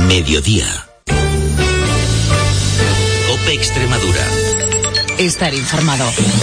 Mediodía. COPE Extremadura. Estar informado.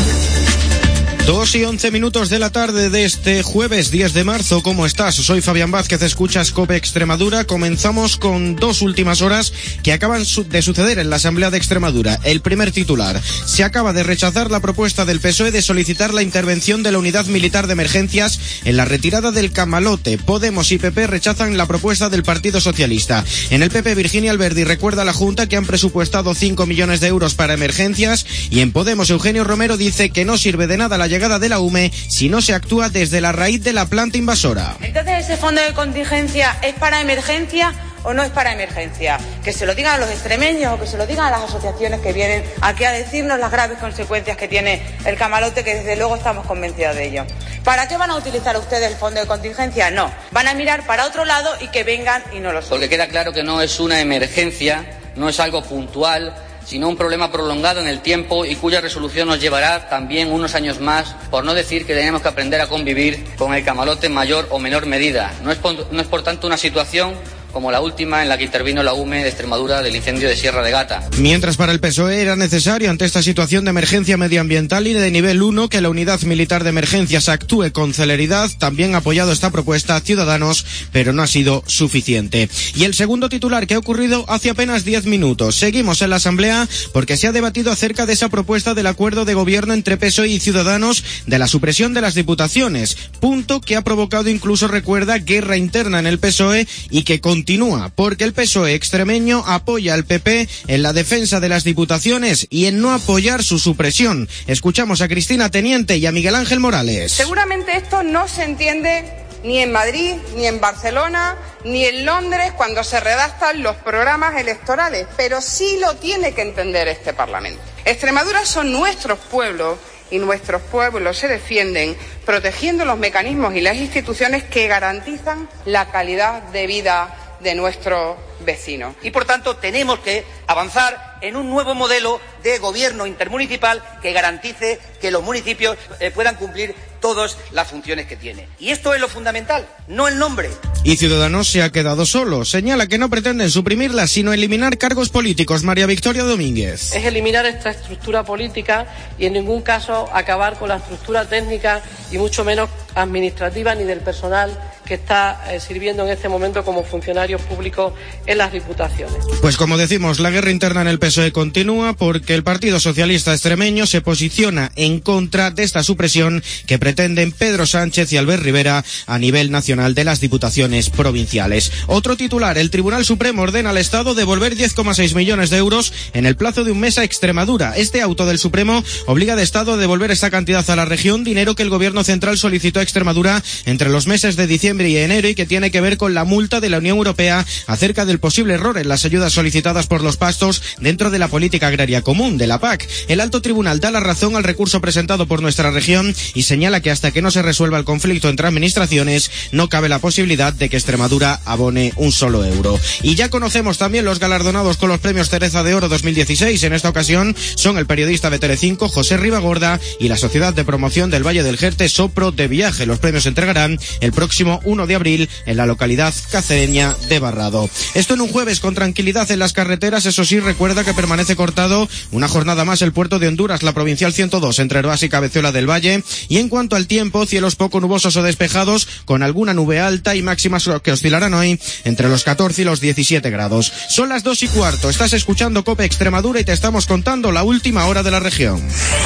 2:11 de la tarde de este jueves 10 de marzo. ¿Cómo estás? Soy Fabián Vázquez, escuchas COPE Extremadura. Comenzamos con dos últimas horas que acaban de suceder en la Asamblea de Extremadura. El primer titular: se acaba de rechazar la propuesta del PSOE de solicitar la intervención de la Unidad Militar de Emergencias en la retirada del Camalote. Podemos y PP rechazan la propuesta del Partido Socialista. En el PP, Virginia Alberdi recuerda a la Junta que han presupuestado 5 millones de euros para emergencias, y en Podemos, Eugenio Romero dice que no sirve de nada la llegada de la UME si no se actúa desde la raíz de la planta invasora. Entonces, ¿ese fondo de contingencia es para emergencia o no es para emergencia? Que se lo digan a los extremeños o que se lo digan a las asociaciones que vienen aquí a decirnos las graves consecuencias que tiene el Camalote, que desde luego estamos convencidos de ello. ¿Para qué van a utilizar ustedes el fondo de contingencia? No, van a mirar para otro lado y que vengan y no lo sepan. Porque queda claro que no es una emergencia, no es algo puntual, sino un problema prolongado en el tiempo y cuya resolución nos llevará también unos años más, por no decir que tenemos que aprender a convivir con el Camalote en mayor o menor medida. No es por tanto una situación como la última en la que intervino la UME de Extremadura del incendio de Sierra de Gata. Mientras para el PSOE era necesario, ante esta situación de emergencia medioambiental y de nivel 1, que la Unidad Militar de Emergencias actúe con celeridad, también ha apoyado esta propuesta Ciudadanos, pero no ha sido suficiente. Y el segundo titular, que ha ocurrido hace apenas 10 minutos. Seguimos en la Asamblea porque se ha debatido acerca de esa propuesta del acuerdo de gobierno entre PSOE y Ciudadanos de la supresión de las diputaciones, punto que ha provocado, incluso recuerda, guerra interna en el PSOE y que continúa, porque el PSOE extremeño apoya al PP en la defensa de las diputaciones y en no apoyar su supresión. Escuchamos a Cristina Teniente y a Miguel Ángel Morales. Seguramente esto no se entiende ni en Madrid, ni en Barcelona, ni en Londres cuando se redactan los programas electorales, pero sí lo tiene que entender este Parlamento. Extremadura son nuestros pueblos y nuestros pueblos se defienden protegiendo los mecanismos y las instituciones que garantizan la calidad de vida de nuestros vecinos. Y por tanto tenemos que avanzar en un nuevo modelo de gobierno intermunicipal que garantice que los municipios puedan cumplir todas las funciones que tienen. Y esto es lo fundamental, no el nombre. Y Ciudadanos se ha quedado solo. Señala que no pretenden suprimirla, sino eliminar cargos políticos. María Victoria Domínguez. Es eliminar esta estructura política y en ningún caso acabar con la estructura técnica y mucho menos administrativa ni del personal que está sirviendo en este momento como funcionarios públicos en las diputaciones. Pues como decimos, la guerra interna en el PSOE continúa porque el Partido Socialista extremeño se posiciona en contra de esta supresión que pretenden Pedro Sánchez y Albert Rivera a nivel nacional de las diputaciones provinciales. Otro titular: el Tribunal Supremo ordena al Estado devolver 10,6 millones de euros en el plazo de un mes a Extremadura. Este auto del Supremo obliga al Estado a devolver esta cantidad a la región, dinero que el Gobierno central solicitó a Extremadura entre los meses de diciembre y enero y que tiene que ver con la multa de la Unión Europea acerca del posible error en las ayudas solicitadas por los pastos dentro de la política agraria común, de la PAC. El alto tribunal da la razón al recurso presentado por nuestra región y señala que hasta que no se resuelva el conflicto entre administraciones no cabe la posibilidad de que Extremadura abone un solo euro. Y ya conocemos también los galardonados con los premios Teresa de Oro 2016. En esta ocasión son el periodista de Telecinco José Ribagorda y la Sociedad de Promoción del Valle del Jerte Sopro de Viaje. Los premios se entregarán el próximo 1 de abril en la localidad cacereña de Barrado. Esto en un jueves con tranquilidad en las carreteras. Eso sí, recuerda que permanece cortado una jornada más el puerto de Honduras, la provincial 102 entre Herbás y Cabezuela del Valle. Y en cuanto al tiempo, cielos poco nubosos o despejados con alguna nube alta y máximas que oscilarán hoy entre los 14 y los 17 grados. Son las 2:15. Estás escuchando COPE Extremadura y te estamos contando la última hora de la región.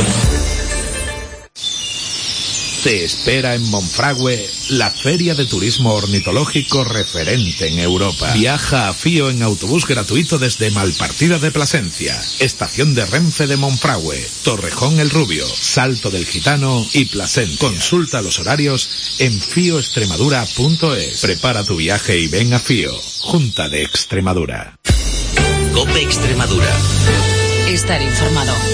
Te espera en Monfragüe la feria de turismo ornitológico referente en Europa. Viaja a Fío en autobús gratuito desde Malpartida de Plasencia, estación de Renfe de Monfragüe, Torrejón el Rubio, Salto del Gitano y Plasencia. Consulta los horarios en fioextremadura.es. Prepara tu viaje y ven a Fío, Junta de Extremadura. COPE Extremadura. Estar informado.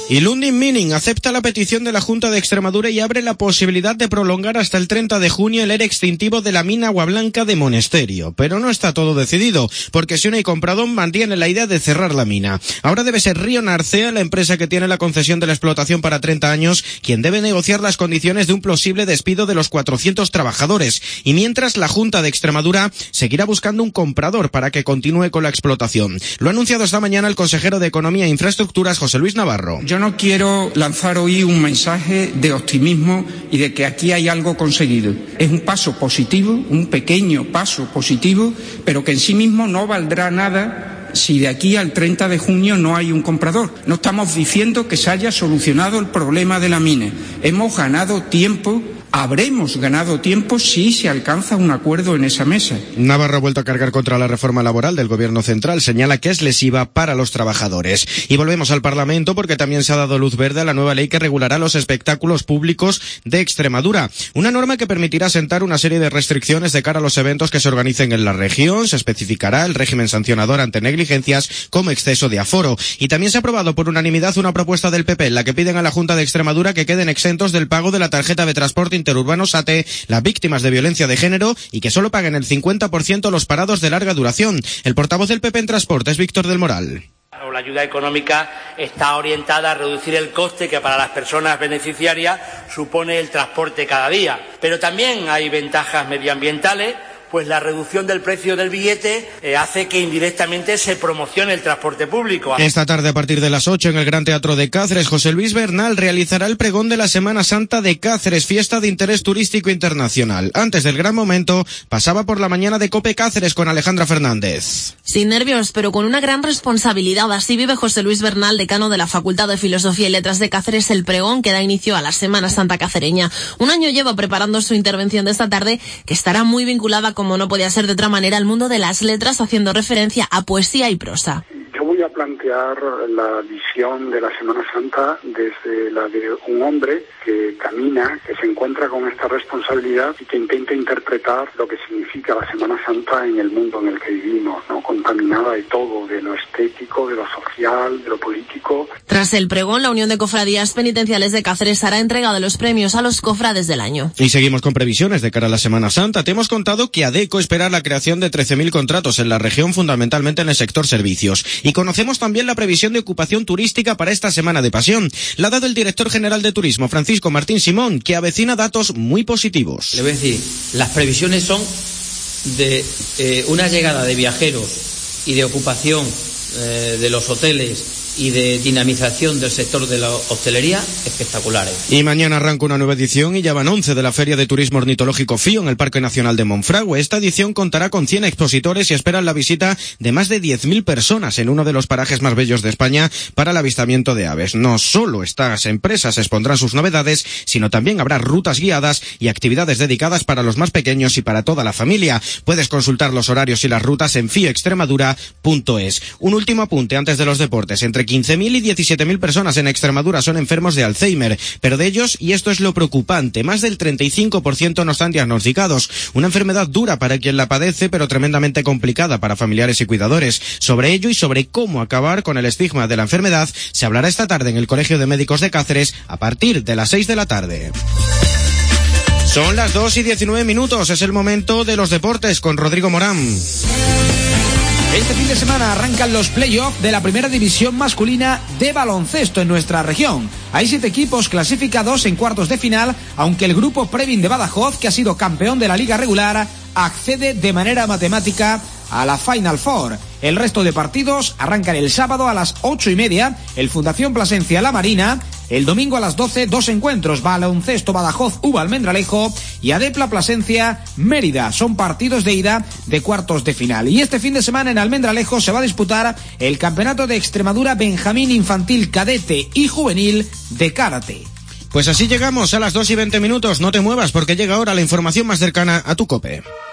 Y Lundin Mining acepta la petición de la Junta de Extremadura y abre la posibilidad de prolongar hasta el 30 de junio el ERE extintivo de la mina Agua Blanca de Monesterio. Pero no está todo decidido, porque Siona y Compradón mantienen la idea de cerrar la mina. Ahora debe ser Río Narcea, la empresa que tiene la concesión de la explotación para 30 años, quien debe negociar las condiciones de un posible despido de los 400 trabajadores. Y mientras, la Junta de Extremadura seguirá buscando un comprador para que continúe con la explotación. Lo ha anunciado esta mañana el consejero de Economía e Infraestructuras, José Luis Navarro. Yo no quiero lanzar hoy un mensaje de optimismo y de que aquí hay algo conseguido. Es un paso positivo, un pequeño paso positivo, pero que en sí mismo no valdrá nada si de aquí al 30 de junio no hay un comprador. No estamos diciendo que se haya solucionado el problema de la mina. Hemos ganado tiempo. Habremos ganado tiempo si se alcanza un acuerdo en esa mesa. Navarro ha vuelto a cargar contra la reforma laboral del Gobierno central. Señala que es lesiva para los trabajadores. Y volvemos al Parlamento porque también se ha dado luz verde a la nueva ley que regulará los espectáculos públicos de Extremadura. Una norma que permitirá sentar una serie de restricciones de cara a los eventos que se organicen en la región. Se especificará el régimen sancionador ante negligencias como exceso de aforo. Y también se ha aprobado por unanimidad una propuesta del PP en la que piden a la Junta de Extremadura que queden exentos del pago de la tarjeta de transporte interurbano SATE las víctimas de violencia de género y que solo paguen el 50% los parados de larga duración. El portavoz del PP en Transportes, Víctor del Moral. La ayuda económica está orientada a reducir el coste que para las personas beneficiarias supone el transporte cada día. Pero también hay ventajas medioambientales, pues la reducción del precio del billete hace que indirectamente se promocione el transporte público. Esta tarde, a partir de las 8, en el Gran Teatro de Cáceres, José Luis Bernal realizará el pregón de la Semana Santa de Cáceres, fiesta de interés turístico internacional. Antes del gran momento, pasaba por la mañana de COPE Cáceres con Alejandra Fernández. Sin nervios, pero con una gran responsabilidad. Así vive José Luis Bernal, decano de la Facultad de Filosofía y Letras de Cáceres, el pregón que da inicio a la Semana Santa cacereña. Un año lleva preparando su intervención de esta tarde, que estará muy vinculada, como no podía ser de otra manera, al mundo de las letras, haciendo referencia a poesía y prosa. Yo voy a plantear la visión de la Semana Santa desde la de un hombre que camina, que se encuentra con esta responsabilidad y que intenta interpretar lo que significa la Semana Santa en el mundo en el que vivimos, ¿no? Contaminada de todo, de lo estético, de lo social, de lo político. Tras el pregón, la Unión de Cofradías Penitenciales de Cáceres hará entrega de los premios a los cofrades del año. Y seguimos con previsiones de cara a la Semana Santa. Te hemos contado que ADECO espera la creación de 13.000 contratos en la región, fundamentalmente en el sector servicios. Y conocemos también la previsión de ocupación turística para esta Semana de Pasión. La ha dado el director general de Turismo, Francisco Martín Simón, que avecina datos muy positivos. Le voy a decir, las previsiones son de una llegada de viajeros y de ocupación de los hoteles y de dinamización del sector de la hostelería espectaculares. Y mañana arranca una nueva edición y ya van 11 de la Feria de Turismo Ornitológico FIO en el Parque Nacional de Monfragüe. Esta edición contará con 100 expositores y esperan la visita de más de 10.000 personas en uno de los parajes más bellos de España para el avistamiento de aves. No solo estas empresas expondrán sus novedades, sino también habrá rutas guiadas y actividades dedicadas para los más pequeños y para toda la familia. Puedes consultar los horarios y las rutas en fioextremadura.es. Un último apunte antes de los deportes. Entre 15.000 y 17.000 personas en Extremadura son enfermos de Alzheimer, pero de ellos, y esto es lo preocupante, más del 35% no están diagnosticados. Una enfermedad dura para quien la padece, pero tremendamente complicada para familiares y cuidadores. Sobre ello y sobre cómo acabar con el estigma de la enfermedad se hablará esta tarde en el Colegio de Médicos de Cáceres a partir de las 6 de la tarde. Son las 2:19, es el momento de los deportes con Rodrigo Morán. Este fin de semana arrancan los play-offs de la primera división masculina de baloncesto en nuestra región. Hay 7 equipos clasificados en cuartos de final, aunque el grupo Previn de Badajoz, que ha sido campeón de la liga regular, accede de manera matemática a la Final Four. El resto de partidos arrancan el sábado a las 8:30, el Fundación Plasencia La Marina. El domingo a las 12, 2 encuentros, Baloncesto Badajoz Uva Almendralejo y Adepla Plasencia Mérida. Son partidos de ida de cuartos de final. Y este fin de semana en Almendralejo se va a disputar el Campeonato de Extremadura Benjamín Infantil, Cadete y Juvenil de Karate. Pues así llegamos a las 2:20. No te muevas porque llega ahora la información más cercana a tu COPE.